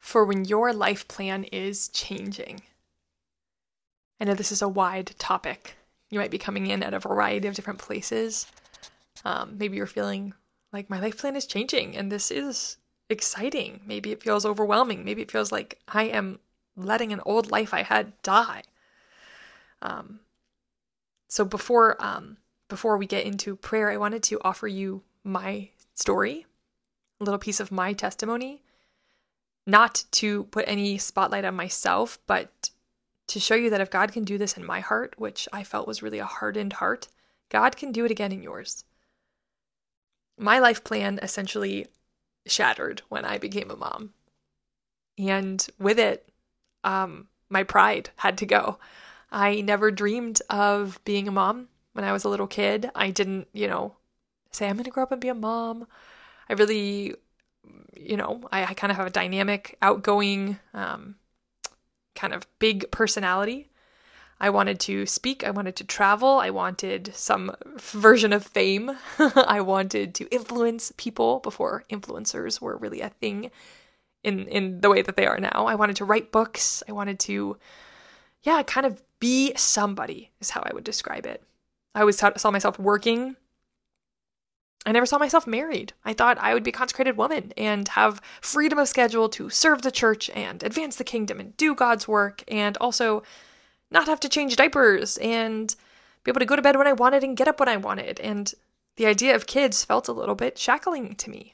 for when your life plan is changing. I know this is a wide topic. You might be coming in at a variety of different places. Maybe you're feeling like my life plan is changing and this is exciting. Maybe it feels overwhelming. Maybe it feels like I am letting an old life I had die. So before we get into prayer, I wanted to offer you my story, a little piece of my testimony, not to put any spotlight on myself, but to show you that if God can do this in my heart, which I felt was really a hardened heart, God can do it again in yours. My life plan essentially shattered when I became a mom. And with it, my pride had to go. I never dreamed of being a mom when I was a little kid. I didn't, say I'm going to grow up and be a mom. I really, I kind of have a dynamic, outgoing, kind of big personality. I wanted to speak. I wanted to travel. I wanted some version of fame. I wanted to influence people before influencers were really a thing in the way that they are now. I wanted to write books. I wanted to, kind of be somebody is how I would describe it. I always saw myself working. I never saw myself married. I thought I would be a consecrated woman and have freedom of schedule to serve the church and advance the kingdom and do God's work and also not have to change diapers and be able to go to bed when I wanted and get up when I wanted. And the idea of kids felt a little bit shackling to me.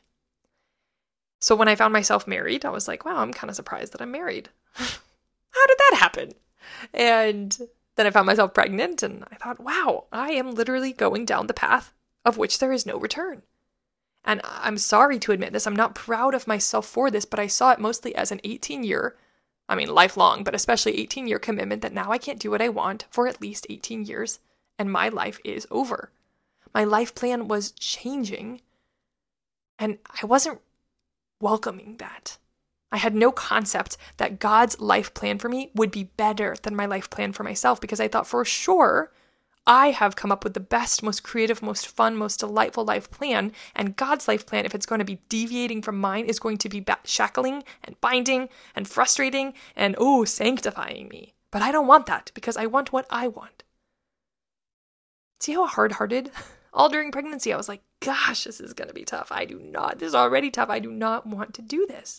So when I found myself married, I was like, wow, I'm kind of surprised that I'm married. How did that happen? And then I found myself pregnant and I thought, wow, I am literally going down the path of which there is no return. And I'm sorry to admit this. I'm not proud of myself for this, but I saw it mostly as an lifelong, but especially 18-year commitment that now I can't do what I want for at least 18 years and my life is over. My life plan was changing and I wasn't welcoming that. I had no concept that God's life plan for me would be better than my life plan for myself because I thought for sure I have come up with the best, most creative, most fun, most delightful life plan, and God's life plan, if it's going to be deviating from mine, is going to be shackling and binding and frustrating and, sanctifying me. But I don't want that because I want what I want. See how hard-hearted? All during pregnancy, I was like, gosh, this is going to be tough. This is already tough. I do not want to do this.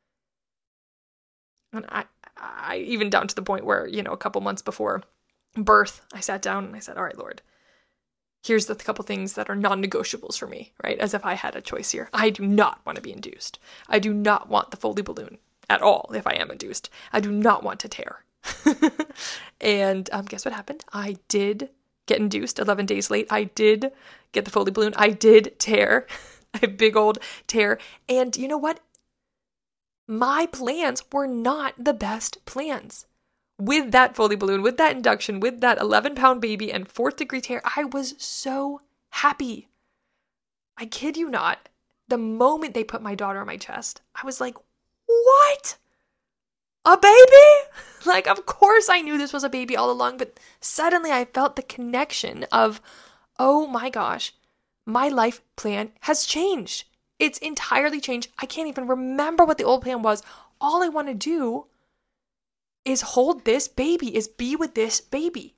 And I even down to the point where, a couple months before birth, I sat down and I said, all right, Lord, here's the couple things that are non-negotiables for me, right? As if I had a choice here. I do not want to be induced. I do not want the Foley balloon at all if I am induced. I do not want to tear. And guess what happened? I did get induced 11 days late. I did get the Foley balloon. I did tear a big old tear. And you know what? My plans were not the best plans. With that Foley balloon, with that induction, with that 11-pound baby and 4th-degree tear, I was so happy. I kid you not. The moment they put my daughter on my chest, I was like, what? A baby? Like, of course I knew this was a baby all along, but suddenly I felt the connection of, oh my gosh, my life plan has changed. It's entirely changed. I can't even remember what the old plan was. All I want to do is hold this baby, is be with this baby.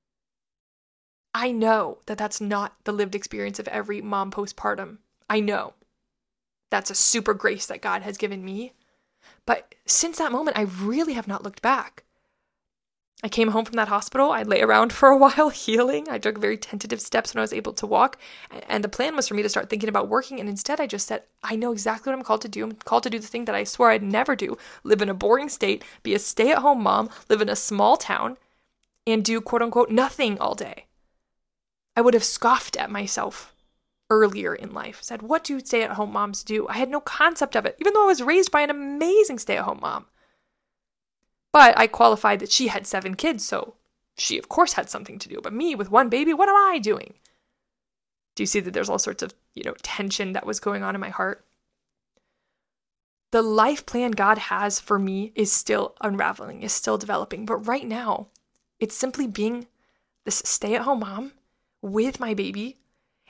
I know that that's not the lived experience of every mom postpartum. I know. That's a super grace that God has given me. But since that moment, I really have not looked back. I came home from that hospital. I lay around for a while healing. I took very tentative steps when I was able to walk. And the plan was for me to start thinking about working. And instead I just said, I know exactly what I'm called to do. I'm called to do the thing that I swore I'd never do. Live in a boring state, be a stay-at-home mom, live in a small town, and do quote-unquote nothing all day. I would have scoffed at myself earlier in life. Said, what do stay-at-home moms do? I had no concept of it, even though I was raised by an amazing stay-at-home mom. But I qualified that she had 7 kids, so she, of course, had something to do. But me, with 1 baby, what am I doing? Do you see that there's all sorts of, tension that was going on in my heart? The life plan God has for me is still unraveling, is still developing. But right now, it's simply being this stay-at-home mom with my baby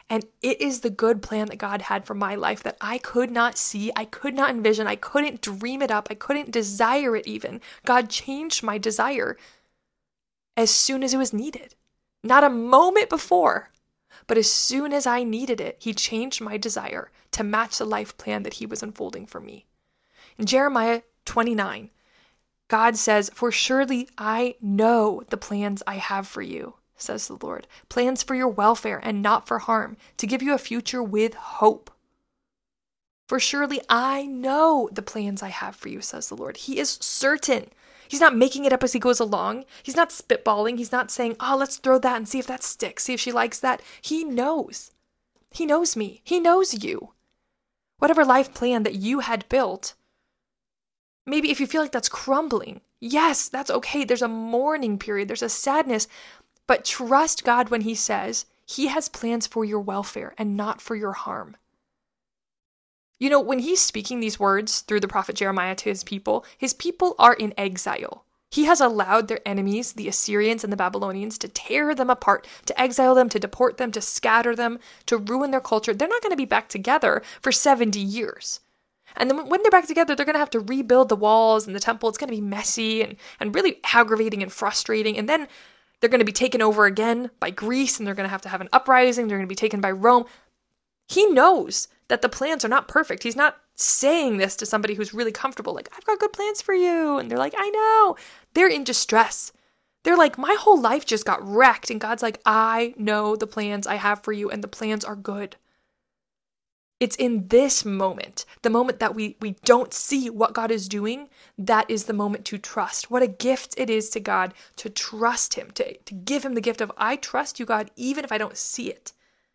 And it is the good plan that God had for my life that I could not see, I could not envision, I couldn't dream it up, I couldn't desire it even. God changed my desire as soon as it was needed. Not a moment before, but as soon as I needed it, he changed my desire to match the life plan that he was unfolding for me. In Jeremiah 29, God says, "For surely I know the plans I have for you, says the Lord, plans for your welfare and not for harm, to give you a future with hope. For surely I know the plans I have for you, says the Lord." He is certain. He's not making it up as he goes along. He's not spitballing. He's not saying, "Oh, let's throw that and see if that sticks, see if she likes that." He knows. He knows me. He knows you. Whatever life plan that you had built, maybe if you feel like that's crumbling, yes, that's okay. There's a mourning period. There's a sadness. But trust God when he says he has plans for your welfare and not for your harm. You know, when he's speaking these words through the prophet Jeremiah to his people are in exile. He has allowed their enemies, the Assyrians and the Babylonians, to tear them apart, to exile them, to deport them, to scatter them, to ruin their culture. They're not going to be back together for 70 years. And then when they're back together, they're going to have to rebuild the walls and the temple. It's going to be messy and really aggravating and frustrating. And then they're going to be taken over again by Greece, and they're going to have an uprising. They're going to be taken by Rome. He knows that the plans are not perfect. He's not saying this to somebody who's really comfortable, like, "I've got good plans for you." And they're like, "I know." They're in distress. They're like, "My whole life just got wrecked." And God's like, "I know the plans I have for you, and the plans are good." It's in this moment, the moment that we don't see what God is doing, that is the moment to trust. What a gift it is to God to trust him, to give him the gift of, "I trust you, God, even if I don't see it."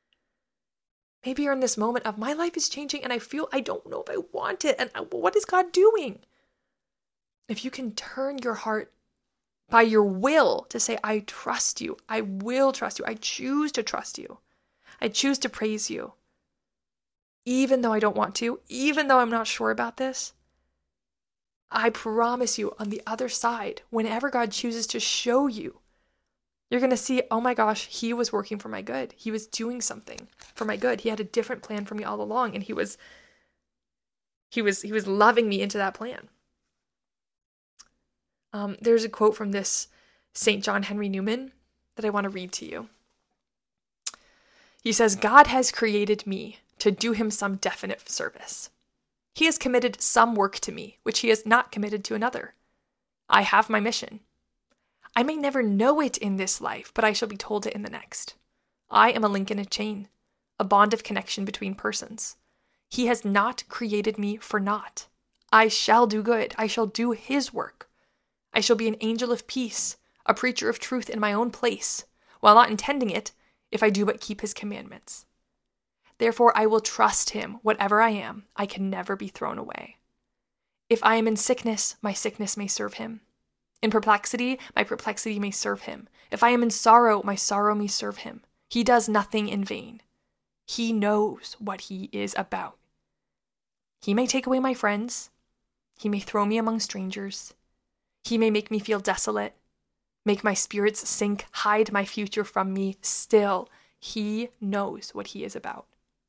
Maybe you're in this moment of, "My life is changing and I feel I don't know if I want it. And what is God doing?" If you can turn your heart by your will to say, "I trust you. I will trust you. I choose to trust you. I choose to praise you. Even though I don't want to, even though I'm not sure about this," I promise you on the other side, whenever God chooses to show you, you're going to see, "Oh my gosh, he was working for my good. He was doing something for my good. He had a different plan for me all along, and he was loving me into that plan." There's a quote from this St. John Henry Newman that I want to read to you. He says, "God has created me to do him some definite service. He has committed some work to me, which he has not committed to another. I have my mission. I may never know it in this life, but I shall be told it in the next. I am a link in a chain, a bond of connection between persons. He has not created me for naught. I shall do good. I shall do his work. I shall be an angel of peace, a preacher of truth in my own place, while not intending it, if I do but keep his commandments. Therefore I will trust him, whatever I am. I can never be thrown away. If I am in sickness, my sickness may serve him. In perplexity, my perplexity may serve him. If I am in sorrow, my sorrow may serve him. He does nothing in vain. He knows what he is about. He may take away my friends. He may throw me among strangers. He may make me feel desolate, make my spirits sink, hide my future from me. Still, he knows what he is about."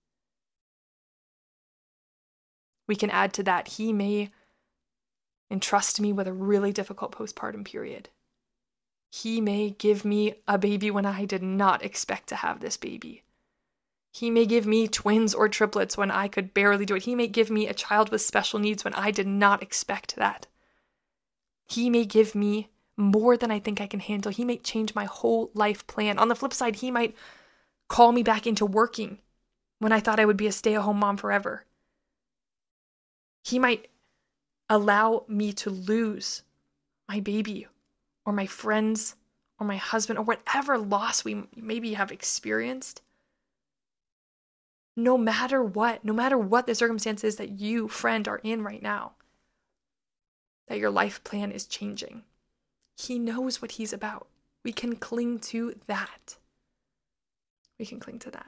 We can add to that, he may entrust me with a really difficult postpartum period. He may give me a baby when I did not expect to have this baby. He may give me twins or triplets when I could barely do it. He may give me a child with special needs when I did not expect that. He may give me more than I think I can handle. He may change my whole life plan. On the flip side, he might call me back into working when I thought I would be a stay-at-home mom forever. He might allow me to lose my baby or my friends or my husband or whatever loss we maybe have experienced. No matter what the circumstances that you, friend, are in right now, that your life plan is changing, he knows what he's about. We can cling to that. We can cling to that.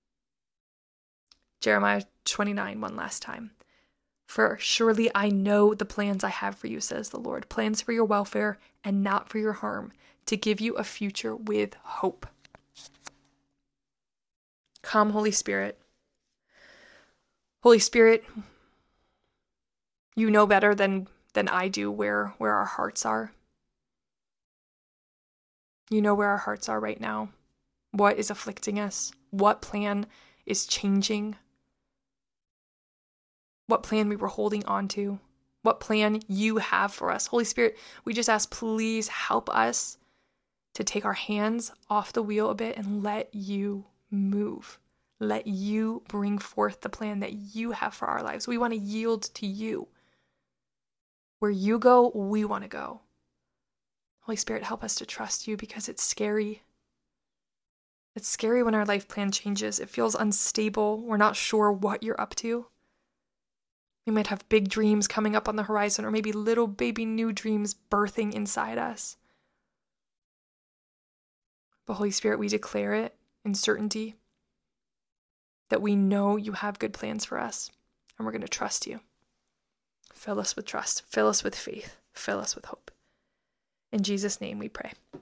Jeremiah 29, one last time. "For surely I know the plans I have for you, says the Lord, plans for your welfare and not for your harm, to give you a future with hope." Come, Holy Spirit. Holy Spirit, you know better than I do where our hearts are. You know where our hearts are right now. What is afflicting us? What plan is changing? What plan we were holding on to? What plan you have for us? Holy Spirit, we just ask, please help us to take our hands off the wheel a bit and let you move. Let you bring forth the plan that you have for our lives. We want to yield to you. Where you go, we want to go. Holy Spirit, help us to trust you because it's scary. It's scary when our life plan changes. It feels unstable. We're not sure what you're up to. We might have big dreams coming up on the horizon, or maybe little baby new dreams birthing inside us. But Holy Spirit, we declare it in certainty that we know you have good plans for us, and we're going to trust you. Fill us with trust. Fill us with faith. Fill us with hope. In Jesus' name we pray.